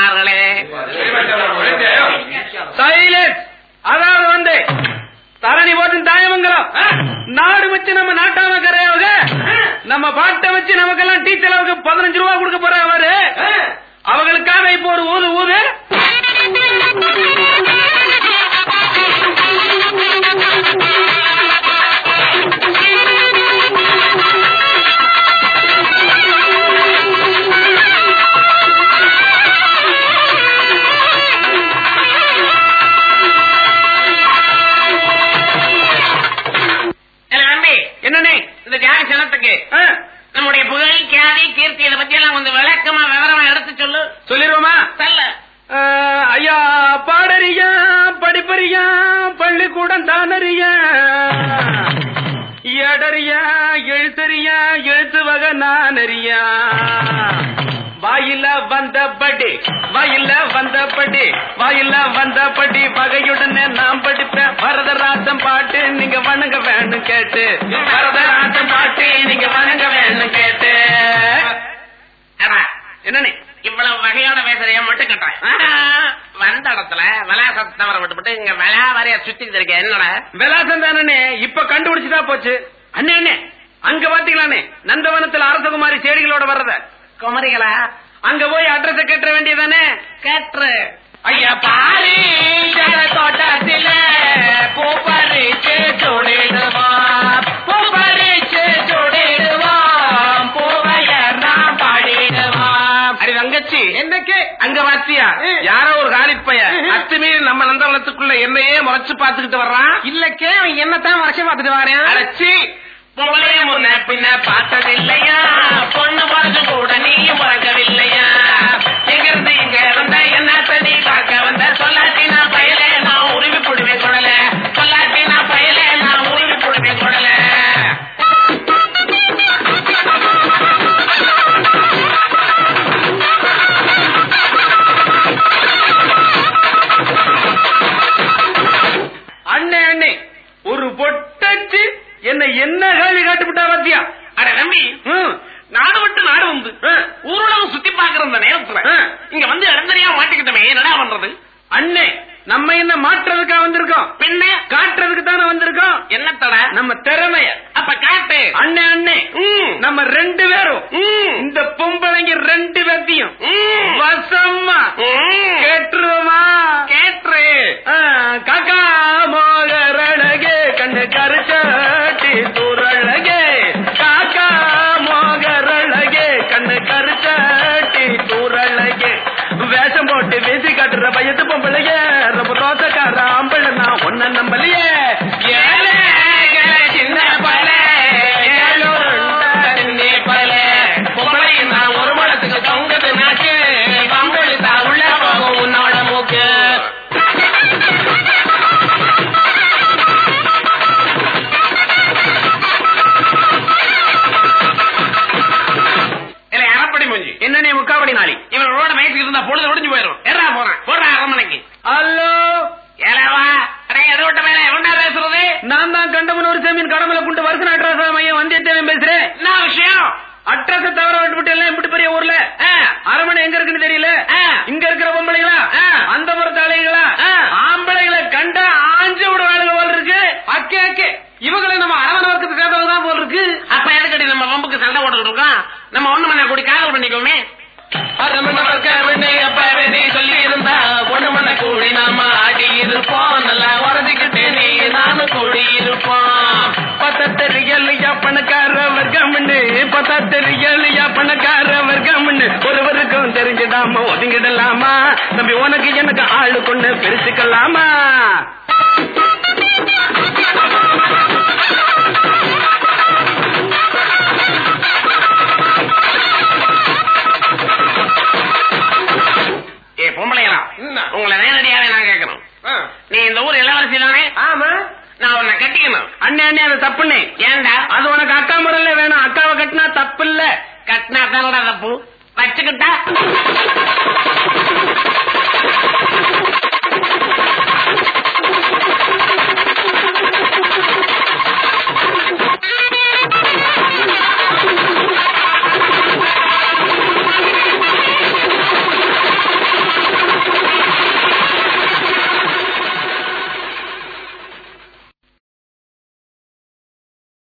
இருக்கிறார்களே. அதாவது வந்து தரணி போட்டு தாயமங்கலம் நாடு வச்சு நம்ம நாட்டாம கரையாவுக நம்ம பாட்டை வச்சு நமக்கெல்லாம் டீச்சர் அளவுக்கு 15 ரூபா கொடுக்க போறாரு. அவங்களுக்காக இப்போ ஒரு ஊது ஊது. என்னன்னே இந்த ஜாதி சனத்துக்கு நம்முடைய புகழ் கியாதி கீர்த்தி இதை பத்தி எல்லாம் கொஞ்சம் விளக்கமா விவரமா எடுத்து சொல்லிடுவோமா? சொல்ல ஐயா பாடறியா படிப்பறியா பள்ளிக்கூடம் தானறியா எடறியா எழுத்தறியா எழுத்து வகை நானறியா வாயில வந்தபடி வாயில வந்தபடி வாயில வந்தபடி வகையுடனே நாம் படிப்பேன் வரதராசம் பாட்டு நீங்க வணங்க வேணும் கேட்டு வரதராசம் பாட்டு நீங்க வணங்க வேணும் கேட்டு. என்னன்னு இவ்வளவு வகையோட பேசுறைய மட்டும் கேட்டேன். வந்த இடத்துல விலாசத்தை தவற விட்டுப்பட்டு இங்க விழா வரைய சுத்திட்டு இருக்கேன். என்னோட விலாசம் தானே இப்ப கண்டுபிடிச்சுதான் போச்சு. அண்ணே அண்ணே அங்க பாத்தீங்களானே நந்தவனத்துல அரசகுமாரி செடிகளோட வர்றத குமரிகளா அங்க போய் அட்ரஸ் கேட்ட வேண்டியதானே? கேட்டு ஐயா பாரு தோட்டத்தில பூப்பறிச்சு சுடிடுவான் பூப்பறிச்சு சுடிடுவான் பூவையர் நான் பாடிடுவான். அடி தங்கச்சி என்னக்கு அங்க வாத்தியா யாரோ ஒரு காலிப்பைய அத்துமீறி நம்ம நந்தவனத்துக்குள்ள என்னையே முறைச்சு பாத்துக்கிட்டு வர்றான். இல்லக்கே அவன் என்னத்தான் முறைச்சு பாத்துட்டு வரேன். அடைச்சி பொங்கலைய முன்ன பின்ன பார்த்ததில்லையா பொண்ணு பிறகு கூட நீயும் பிறக்கவில்லையா எங்க இருந்து இங்க இருந்த என்ன தண்ணி பார்க்க வந்த சொல்லாட்டி நான் பயல நான் உருவி போடுவே கொடல சொல்லாட்டி நான் பயல நான் உருவி போடுவே கொடல. அண்ணே அண்ணே ஒரு பொட்டச்சு என்ன கேள்வி காட்டுவிட்டா பாத்தியா? அட நம்பி நாடு விட்டு நாடு வந்து ஊர்வலம் சுத்தி பாக்குற அந்த நேரத்துல இங்க வந்து இடந்தறியா மாட்டிக்கிட்டமே என்னடா பண்றது? அண்ணே நம்ம என்ன மாற்றுறதுக்கா வந்திருக்கோம்? பின்ன காட்டுறதுக்கு தானே வந்திருக்கோம். என்னத்தட நம்ம திறமைய அப்ப காட்டு. அண்ணே அண்ணே நம்ம 2 பேரும் இந்த பொம்பளைங்க 2 பேர்த்தையும் வசமா கேட்டுருவோமா? கேட்டு காக்கா மோகரழகே கண்ணு கருச்சாட்டி தூரழகே காக்கா மோகரழகே கண்ணு கருச்சாட்டி தூரழகே வேஷம் போட்டு வீசி காட்டுற பயத்து பொம்பளைய ரொம்ப தோசக்கார ஆம்பளை நான் ஒன்ன நம்பலையே ஏழை சின்ன பல பல பொம்பளை நான் ஒரு மடத்துக்கு தொங்குது நாக்கு பம்பளி தான் உள்ள போகும் உன்னோட மூக்கு. என்னன்னே முக்காபடி நாளி இவரோட வயசுக்கு இருந்தா பொழுது ஒடிஞ்சு போயிடும். எறா போறான் போடுற அரண்மனைக்கு. ஹலோ ஏலவா எதோட்ட மேல எவன்டா பேசுறது? நான் தான் கண்டமனூர் சேமியின் கடமலை கொண்டு வருஷம் அட்ரஸ் மையம் வந்தியத்தேவன் பேசுறேன். என்ன விஷயம்? அட்ரஸ் தவிர விட்டுவிட்டு எல்லாம் இப்படி பெரிய ஊர்ல அரண்மனை எங்க இருக்குன்னு தெரியல. இங்க இருக்கிற பொம்பளைங்களா அந்த புறத்தாளிகளா ஆம்பளைகளை கண்டா ஆஞ்சு விட வேலை போல் இருக்கு. அக்கே அக்கே இவங்களை நம்ம அரண்மனை வர்க்கத்துக்கு சேர்ந்தவங்கதான் போல் இருக்கு. அப்ப எதுக்கடி நம்ம வம்புக்கு சண்டை போட்டுக்கிட்டு இருக்கோம்? நம்ம ஒண்ணு மண்ண கூடி காதல் பண்ணிக்கோமே. சொல்லி இருந்தா பொண்ணு மண்ண கூடி நாம ஆடி இருப்போம் நல்லா உறஞ்சிக்கிட்டு நீ நானும் கூடி இருப்போம். பத்தத்தெரியலையா பணக்கார வர்க்கம்னு பத்தத்தெரியலையா பணக்கார வர்க்கம்னு ஒருவருக்கும் தெரிஞ்சிடாம ஒதுங்கிடலாமா? தம்பி உனக்கு எனக்கு ஆளு கொண்டு பிரிச்சுக்கலாமா? பொம்பளைங்களா உங்களை நேரடியாவே நான் கேட்கணும். நீ இந்த ஊர் இளவரசி தானே? ஆமா. நான் உன்னை கட்டிக்கணும். அண்ணே அண்ணே அது தப்புண்ணே. ஏண்டா? அது உனக்கு அக்கா முறையில வேணும். அக்காவை கட்டினா தப்பு இல்ல. கட்டினா தானடா தப்பு. வச்சுக்கிட்டா